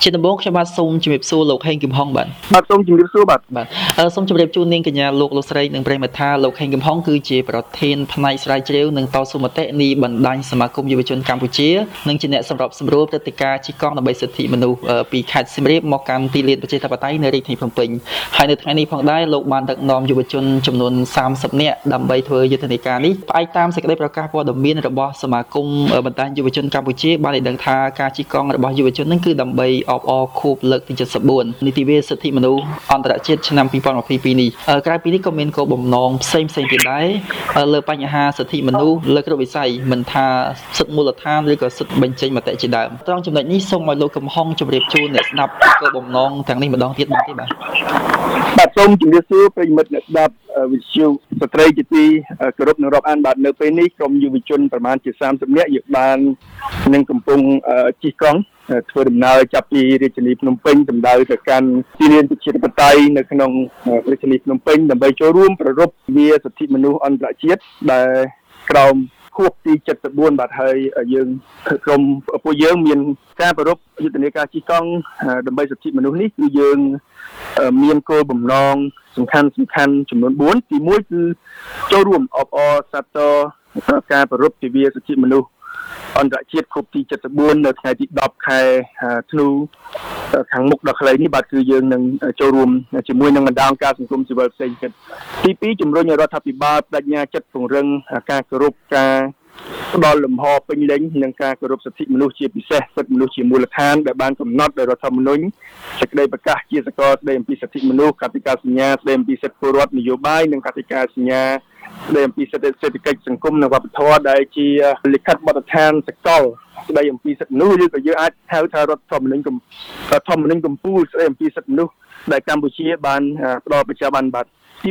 ជាដំបូងខ្ញុំបាទសូមជម្រាបសួរលោកហេងគឹមហុងបាទសូមជម្រាបសួរបាទសូមជម្រាបជូននាងកញ្ញាលោកស្រីនិងប្រិយមិត្តថាលោកហេងគឹមហុងគឺជាប្រធានផ្នែកស្រាវជ្រាវនិងតស៊ូមតិនៃបណ្ដាញសមាគមយុវជនកម្ពុជានិងជាអ្នកសម្របសម្រួលព្រឹត្តិការណ៍ជិះកង់ដើម្បីសិទ្ធិមនុស្សពីខេត្តសៀមរាបមកកាន់ទីលានប្រជាធិបតេយ្យនៅរាជធានីភ្នំពេញហើយនៅថ្ងៃនេះផងដែរលោកបានដឹកនាំយុវជនចំនួន30នាក់ដើម្បីធ្វើយុទ្ធនាការនេះផ្អែកតាមសេចក្តីប្រកាសព័ត៌មានរបស់សមាគមបណ្ដាញយុវជនកម្ពុជាបានឲ្យដឹងថាការជិះកង់របស់យុវជននឹងគឺដើម្បីអបអរខួបលើកទី74នីតិវិទ្យាសិទ្ធិមនុស្សអន្តរជាតិឆ្នាំ2022នេះក្រៅពីនេះក៏មានគោលបំណងផ្សេងទៀតដែរលើបញ្ហាសិទ្ធិមនុស្សលើគ្រប់វិស័យមិនថាសិទ្ធិមូលដ្ឋានឬក៏សិទ្ធិបញ្ចេញមតិជាដើមត្រង់ចំណុចនេះសូមឲ្យលោកកំហុងជម្រាបជូនអ្នកស្ដាប់គោលបំណងទាំងនេះម្ដងទៀតបានទេបាទសូមជម្រាបសួរប្រិយមិត្តអ្នកស្ដាប់វិទ្យុស្ត្រីជាទីគោរពនិងរាប់អានបាទនៅពេលនេះក្រុមយុវជនប្រមាណជា30នាក់យកបាននឹងកំពុងជិះកង់ធ្វើដំណើរចាប់ពីរាជធានីភ្នំពេញសម្ដៅទៅកាន់ទីលានប្រជាធិបតេយ្យនៅក្នុងរាជធានីភ្នំពេញដើម្បីចូលរួមប្រារព្ធវិសាសិទ្ធិមនុស្សអន្តរជាតិដែលក្រោមខួបទី74បាទហើយយើងក្រុមពួកយើងមានការប្រារព្ធយុទ្ធនាការជិះកង់ដើម្បីសិទ្ធិមនុស្សនេះគឺយើងមានគោលបំណងសំខាន់ចំនួន4ទី1គឺចូលរួមអបអរសាទរការប្រារព្ធទិវាសិទ្ធិមនុស្សអន្តរជាតិខួបទី74នៅថ្ងៃទី10ខែធ្នូខាងមុខដល់ខ្លីនេះបាទគឺយើងនឹងចូលរួមជាមួយនឹងបណ្ដាអង្គការសង្គមស៊ីវិលផ្សេងទៀតទី2ជំរុញឲ្យរដ្ឋាភិបាលបដិញ្ញាចិត្តពង្រឹងការគោរពការផ្ដល់លំហពេញលេញនិងការគោរពសិទ្ធិមនុស្សជាពិសេសសិទ្ធិមនុស្សជាមូលដ្ឋានដែលបានកំណត់ដោយរដ្ឋធម្មនុញ្ញសេចក្តីប្រកាសជាសកលស្តីអំពីសិទ្ធិមនុស្សកតិកាសញ្ញាស្តីអំពីសិទ្ធិពលរដ្ឋនយោបាយនិងកតិកាសញ្ញាស្តីអំពីសិទ្ធិសេដ្ឋកិច្ចសង្គមនិងវប្បធម៌ដែលជាលិខិតបទដ្ឋានសកលស្តីអំពីសិទ្ធិមនុស្សឬក៏យើងអាចហៅថារដ្ឋធម្មនុញ្ញកម្ពុជាស្តីអំពីសិទ្ធិមនុស្សដែលកម្ពុជាបានផ្ដល់ប្រជាបានបាទទី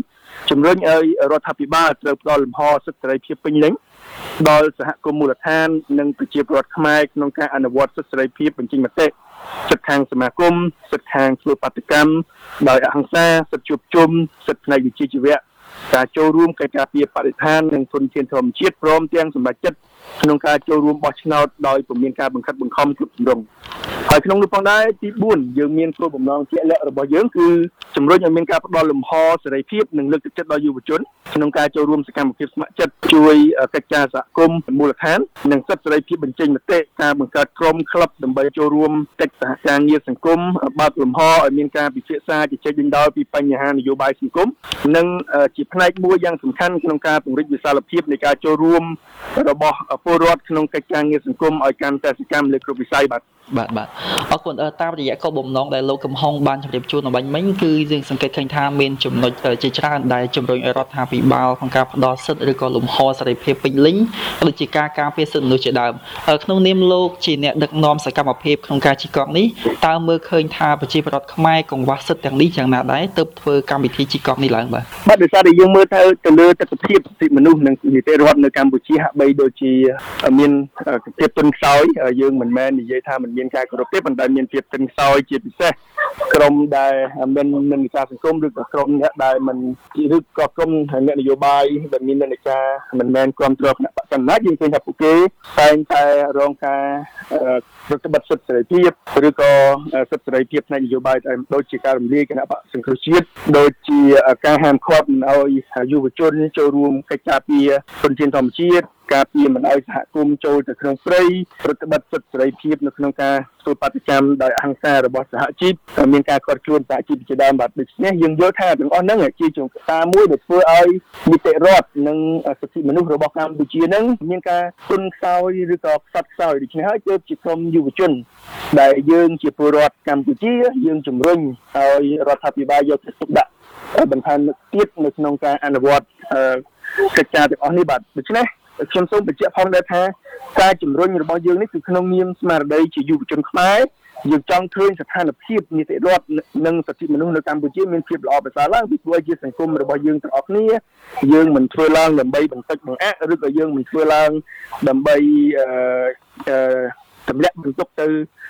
3ជំរុញឲ្យរដ្ឋាភិបាលត្រូវផ្ដល់លំហសិទ្ធិសេរីភាពពេញលេញដល់សហគមន៍មូលដ្ឋាននិងប្រជាពលរដ្ឋខ្មែរក្នុងការអនុវត្តសិទ្ធិសេរីភាពបញ្ចេញមតិសិទ្ធិខាងសមាគមសិទ្ធិខាងធ្វើបាតកម្មដោយអហិង្សាសិទ្ធិជួបជុំសិទ្ធិផ្នែកវិជ្ជាជីវៈការចូលរួមកិច្ចការពារបរិស្ថាននិងធនធានធម្មជាតិព្រមទាំងសម្រេចចិត្តក្នុងការចូលរួមបោះឆ្នោតដោយពុំមានការបង្ខិតបង្ខំគ្រប់ទម្រង់ហើយក្នុងនោះផងដែរទី4យើងមានគោលបំណងជាក់លាក់របស់យើងគឺជំរុញឲ្យមានការផ្ដល់លំហសេរីភាពនិងលើកទឹកចិត្តដល់យុវជនក្នុងការចូលរួមសកម្មភាពស្ម័គ្រចិត្តជួយកិច្ចការសហគមន៍មូលដ្ឋាននិងសិទ្ធិសេរីភាពបញ្ចេញមតិការបង្កើតក្រុមក្លឹបដើម្បីចូលរួមកិច្ចសហការងារសង្គមបើកលំហឲ្យមានការពិភាក្សាជជែកដេញដោលពីបញ្ហានយោបាយសង្គមនិងជាផ្នែកមួយយ៉ាងសំខាន់ក្នុងការពង្រីកវិសាលភាពនៃការចូលរួមរបស់ពលរដ្ឋក្នុងកិច្ចការងារសង្គមឲ្យកាន់តែសកម្មលើគ្រប់វិស័យបាទអរគុណតាមរយៈគោលបំណងដែលលោកកំហុងបានជម្រាបជូនអំបញ្ញមិញគឺយើងសង្កេតឃើញថាមានចំណុចជាច្រើនដែលជំរុញឲ្យរដ្ឋាភិបាលក្នុងការផ្ដល់សិទ្ធិឬក៏លំហសេរីភាពពេញលេញដូចជាការការពារសិទ្ធិមនុស្សជាដើមក្នុងនាមលោកជាអ្នកដឹកនាំសកម្មភាពក្នុងការជិះកង់នេះតើមើលឃើញថាប្រជាពលរដ្ឋខ្មែរកង្វះសិទ្ធិទាំងនេះយ៉ាងណាដែរទើបធ្វើកម្មវិធីជិះកង់នេះឡើងបាទដោយសារតែយើងមើលទៅលើទស្សនវិជ្ជាសិទ្ធិមនុស្សនិងនីតិរដ្ឋនៅកម្ពុជាហាក់បីដូចជាមានភាពទន់ខ្សោយយើងមិនមែននិយាយថាមិនមានការគោរពទេប៉ុន្តែមានភាពទន់ខ្សោយជាពិសេសក្រុមដែលមាននិកាសង្គមឬក៏ក្រុមអ្នកដែលមិនឬក៏ក្រុមអ្នកនយោបាយដែលមាននិកាមិនមែនគ្រប់គ្រងគណៈបកកណ្ដាលយើងឃើញថាពួកគេតែងតែរងការប្រតិបត្តិសិទ្ធិសេរីភាពឬក៏សិទ្ធិសេរីភាពផ្នែកនយោបាយដូចជាការរំលាយគណៈបកសង្គ្រោះជាតិដូចជាការហាមឃាត់មិនឲ្យយុវជនចូលរួមកិច្ចការពារធនធានធម្មជាតិការពារមិនឲ្យសហគមន៍ចូលទៅក្នុងព្រៃប្រតិបត្តិសិទ្ធិសេរីភាពនៅក្នុងការធ្វើបាតកម្មដោយអហិង្សារបស់សហជីពមានការខាត់ខ្លួនសហជីពជាដើមបាទដូច្នេះយើងយល់ថាទាំងអស់ហ្នឹងជាជំកតាមួយដែលធ្វើឲ្យនីតិរដ្ឋនិងសិទ្ធិមនុស្សរបស់កម្ពុជាហ្នឹងមានការទន់ខ្សោយឬក៏ខ្សត់ខ្សោយដូច្នេះហើយទើបជាក្រុមយុវជនដែលយើងជាពលរដ្ឋកម្ពុជាយើងជំរុញឲ្យរដ្ឋាភិបាលយកចិត្តទុកដាក់បន្ថែមទៀតនៅក្នុងការអនុវត្តកិច្ចការទាំងអស់នេះបាទដូច្នេះខ្ញុំសូមបញ្ជាក់ផងដែរថាការជំរុញរបស់យើងនេះគឺក្នុងនាមស្មារតីជាយុវជនខ្មែរយើងចង់ឃើញស្ថានភាពនីតិរដ្ឋនិងសិទ្ធិមនុស្សនៅកម្ពុជាមានភាពល្អប្រសើរឡើងពីព្រោះជាសង្គមរបស់យើងទាំងអស់គ្នាយើងមិនធ្វើឡើងដើម្បីបន្តិចបង្អាក់ឬក៏យើងមិនធ្វើឡើងដើម្បីទម្លាក់បន្ទុកទៅ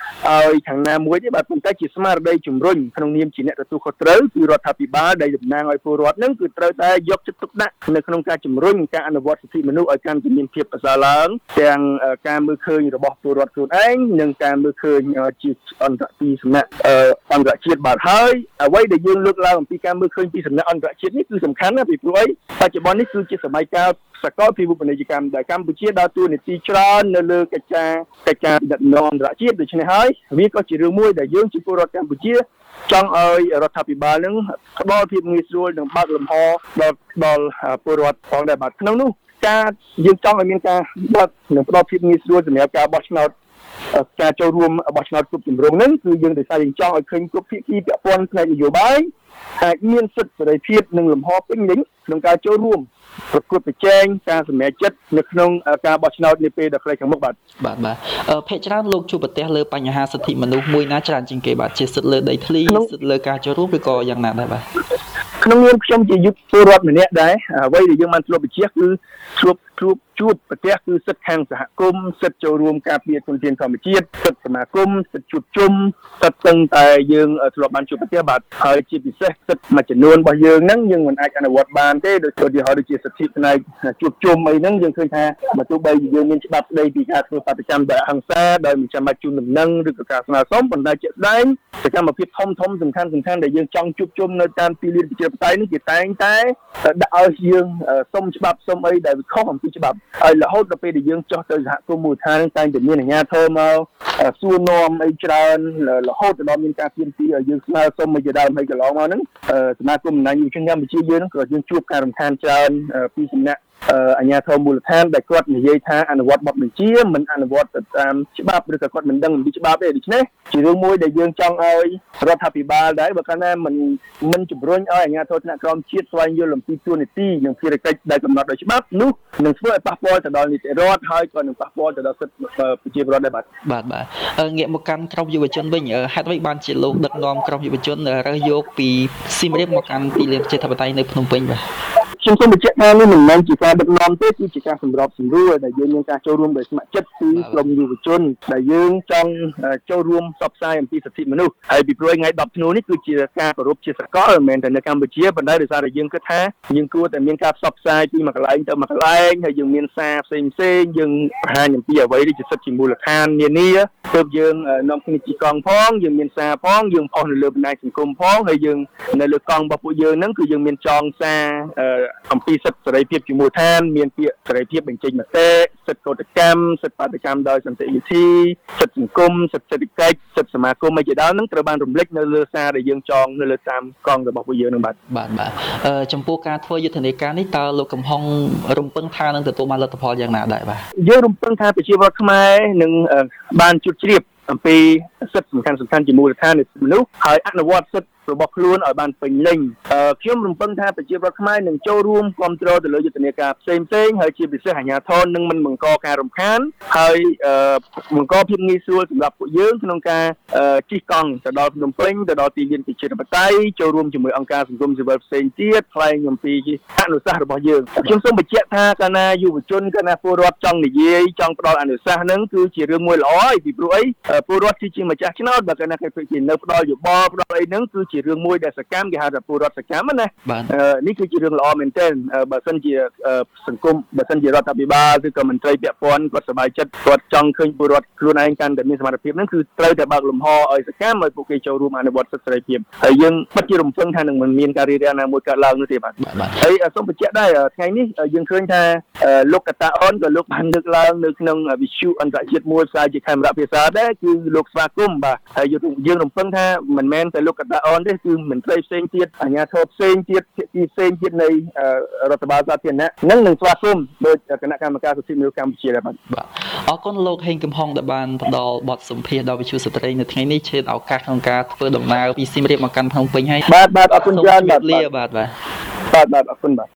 ឲ្យខាងណាមួយទេបាទប៉ុន្តែជាស្មារតីជំរុញក្នុងនាមជាអ្នកទទួលខុសត្រូវគឺរដ្ឋាភិបាលដែលតំណាងឲ្យពលរដ្ឋនឹងគឺត្រូវតែយកចិត្តទុកដាក់នៅក្នុងការជំរុញការអនុវត្តសិទ្ធិមនុស្សឲ្យកាន់តែមានភាពប្រសើរឡើងទាំងការមើលឃើញរបស់ពលរដ្ឋខ្លួនឯងនិងការមើលឃើញជាអន្តរពីសំណាក់អន្តរជាតិបាទហើយអ្វីដែលយើងលើកឡើងអំពីការមើលឃើញពីសំណាក់អន្តរជាតិនេះគឺសំខាន់ណាស់ពីព្រោះអីបច្ចុប្បន្ននេះគឺជាសម័យកាលសកលពិភពពាណិជ្ជកម្មដែលកម្ពុជាដើរតួនាទីច្រើននៅលើកិច្ចការដឹកនាំអន្តរជាតិដូច្នេះហើយវាក៏ជារឿងមួយដែលយើងជាពលរដ្ឋកម្ពុជាចង់ឲ្យរដ្ឋាភិបាលនឹងផ្ដល់ភាពងាយស្រួលនិងបើកលំហដល់ពលរដ្ឋផងដែរបាទក្នុងនោះការយើងចង់ឲ្យមានការបើកនិងផ្ដល់ភាពងាយស្រួលសម្រាប់ការបោះឆ្នោតការចូលរួមបោះឆ្នោតគ្រប់ជ្រុងហ្នឹងគឺយើងដោយសារយើងចង់ឲ្យឃើញគ្រប់ភាគីពាក់ព័ន្ធផ្នែកនយោបាយអាចមានសិទ្ធិសេរីភាពនិងលំហពេញលេញក្នុងការចូលរួមប្រកួតប្រជែងការសម្រេចចិត្តនៅក្នុងការបោះឆ្នោតនាពេលដ៏ខ្លីខាងមុខបាទភាគច្រើនលោកជួបប្រទះលើបញ្ហាសិទ្ធិមនុស្សមួយណាច្រើនជាងគេបាទជាសិទ្ធិលើដីធ្លីសិទ្ធិលើការចូលរួមឬក៏យ៉ាងណាដែរបាទក្នុងនាមខ្ញុំជាយុវពលរដ្ឋម្នាក់ដែរអ្វីដែលយើងបានធ្លាប់បញ្ជាក់គឺជួបប្រទះគឺសិទ្ធិខាងសហគមន៍សិទ្ធិចូលរួមការពារធនធានធម្មជាតិសិទ្ធិសមាគមសិទ្ធិជួបជុំសិទ្ធិទាំងតែយើងធ្លាប់បានជួបប្រទះបាទហើយជាពិសេសសិទ្ធិមួយចំនួនរបស់យើងហ្នឹងយើងមិនអាចអនុវត្តបានទេដោយឧទាហរណ៍ដូចជាសិទ្ធិផ្នែកជួបជុំអីហ្នឹងយើងឃើញថាបើទោះបីយើងមានច្បាប់ស្តីពីការធ្វើបាតកម្មដោយអហិង្សាដោយមិនចាំបាច់ជូនដំណឹងឬក៏ការស្នើសុំប៉ុន្តែជាក់ស្ដែងសកម្មភាពធំសំខាន់ដែលយើងចង់ជួបជុំនៅតាមទីលានប្រជាធិបតេយ្យនេះគេតែងតែដាក់ឲ្យយើងសុំច្បាប់សុំអីដែលវាខុសអំពីច្បាប់ហើយរហូតដល់ពេលដែលយើងចុះទៅសហគមន៍មូលដ្ឋានតែងតែមានអាជ្ញាធរមកសួរនាំអីច្រើនរហូតដល់មានការទាមទារឲ្យយើងស្នើសុំមកជាដើមហើយកន្លងមកហ្នឹងសមាគមបណ្ដាញយុវជនកម្ពុជាយើងក៏យើងជួបការរំខានច្រើនពីសំណាក់អាជ្ញាធរមូលដ្ឋានដែលគាត់និយាយថាអនុវត្តបទបញ្ជាមិនអនុវត្តតាមច្បាប់ឬក៏គាត់មិនដឹងអំពីច្បាប់ទេដូច្នេះជារឿងមួយដែលយើងចង់ឲ្យរដ្ឋាភិបាលដែរបើកាលណាមិនជំរុញឲ្យអាជ្ញាធរថ្នាក់ក្រោមជាតិស្វែងយល់អំពីទួនាទីនិងភារកិច្ចដែលកំណត់ដោយច្បាប់នោះនឹងធ្វើឲ្យប៉ះពាល់ទៅដល់នីតិរដ្ឋហើយក៏នឹងប៉ះពាល់ទៅដល់សិទ្ធិប្រជាពលរដ្ឋដែរបាទងាកមកកាន់ក្រុមយុវជនវិញហេតុអ្វីបានជាលោកដឹកនាំក្រុមយុវជនរើសយកពីសៀមរាបមកកាន់ទីលានប្រជាធិបតេយ្យនៅភ្នំពេញបាទខ្ញុំសូមបញ្ជាក់ថានេះមិនមែនជាការដឹកនាំទេគឺជាការសម្របសម្រួលដែលយើងមានការចូលរួមដោយស្ម័គ្រចិត្តពីក្រុមយុវជនដែលយើងចង់ចូលរួមផ្សព្វផ្សាយអំពីសិទ្ធិមនុស្សហើយពីព្រោះថ្ងៃ10ធ្នូនេះគឺជាការគោរពជាសកលមិនមែនតែនៅកម្ពុជាប៉ុន្តែដោយសារតែយើងគិតថាយើងគួរតែមានការផ្សព្វផ្សាយពីមួយកន្លែងទៅមួយកន្លែងហើយយើងមានសារផ្សេងយើងបង្ហាញអំពីអ្វីដែលជាសិទ្ធិជាមូលដ្ឋាននានាទើបយើងនាំគ្នាជិះកង់ផងយើងមានសារផងយើងផុសនៅលើបណ្ដាញសង្គមផងហើយយើងនៅលើកង់របស់ពួកយើងហ្នឹងគឺយើងមានចងសារអំពីសិទ្ធិសេរីភាពជាមូលដ្ឋានមានពាក្យសេរីភាពបញ្ចេញមតិសិទ្ធិកោតកម្មសិទ្ធិបាតកម្មដោយសន្តិវិធីសិទ្ធិសង្គមសិទ្ធិសេដ្ឋកិច្ចសិទ្ធិសមាគមអីជាដើមហ្នឹងត្រូវបានរំលេចនៅលើសារដែលយើងចងនៅលើតាមកង់របស់ពួកយើងហ្នឹងបាទចំពោះការធ្វើយុទ្ធនាការនេះតើលោកកំហុងរំពឹងថានឹងទទួលបានលទ្ធផលយ៉ាងណាដែរបាទយើងរំពឹងថាប្រជាពលរដ្ឋខ្មែរនឹងបានជួបជ្រាបអំពីសិទ្ធិសំខាន់ជាមូលដ្ឋាននៃមនុស្សហើយអនុវត្តសិទ្ធិរបស់ខ្លួនឲ្យបានពេញលេញខ្ញុំរំពឹងថាប្រជាពលរដ្ឋខ្មែរនឹងចូលរួមគ្រប់គ្រងទៅលើយុទ្ធនាការផ្សេងហើយជាពិសេសអាជ្ញាធរនឹងមិនបង្កការរំខានហើយបង្កភាពងាយស្រួលសម្រាប់ពួកយើងក្នុងការជិះកង់ទៅដល់ភ្នំពេញទៅដល់ទីលានប្រជាធិបតេយ្យចូលរួមជាមួយអង្គការសង្គមស៊ីវិលផ្សេងទៀតថ្លែងអំពីអនុសាសន៍របស់យើងខ្ញុំសូមបញ្ជាក់ថាកាលណាយុវជនកាលណាពលរដ្ឋចង់និយាយចង់ផ្ដល់អនុសាសន៍ហ្នឹងគឺជារឿងមួយល្អហើយពីព្រោះអីពលរដ្ឋគឺជាម្ចាស់ឆ្នោតបើកាលណាគេនៅផ្ដល់យោបល់ផ្ដល់អីហ្នឹងគឺជារឿងមួយដែលសកម្មគេហៅថាពលរដ្ឋសកម្មណានេះគឺជារឿងល្អមែនទែនបើសិនជាសង្គមបើសិនជារដ្ឋាភិបាលឬក៏មន្ត្រីពាក់ព័ន្ធគាត់សប្បាយចិត្តគាត់ចង់ឃើញពលរដ្ឋខ្លួនឯងកាន់តែមានសមត្ថភាពហ្នឹងគឺត្រូវតែបើកលំហឲ្យសកម្មឲ្យពួកគេចូលរួមអនុវត្តសិទ្ធិសេរីភាពហើយយើងពិតជារំពឹងថានឹងមិនមានការរារាំងណាមួយកើតឡើងនោះទេបាទហើយសូមបញ្ជាក់ដែរថ្ងៃនេះយើងឃើញថាលោកកតាអនក៏លោកបានលើកឡើងនៅក្នុងវិទ្យុអន្តរជាតិមួយផ្សាយជាខេមរៈភាសាដែរគឺលោកស្វាគមន៍បាទហើយយើងរំពឹងថាមិនមែនតែលោកកតាអនទេគឺមន្ត្រីផ្សេងទៀតអាជ្ញាធរផ្សេងទៀតភាគីផ្សេងទៀតនៃរដ្ឋបាលសាធារណៈនឹងស្វាគមន៍ដោយគណៈកម្មការសិទ្ធិមនុស្សកម្ពុជាដែរបាទអរគុណលោកហេងកំហុងដែលបានផ្ដល់បទសម្ភាសន៍ដល់វិទ្យុស្ត្រីនៅថ្ងៃនេះឆ្លៀតឱកាសក្នុងការធ្វើដំណើរពីសៀមរាបមកកាន់ភ្នំពេញហើយបាទអរគុណច្រើនបាទអរគុណបាទ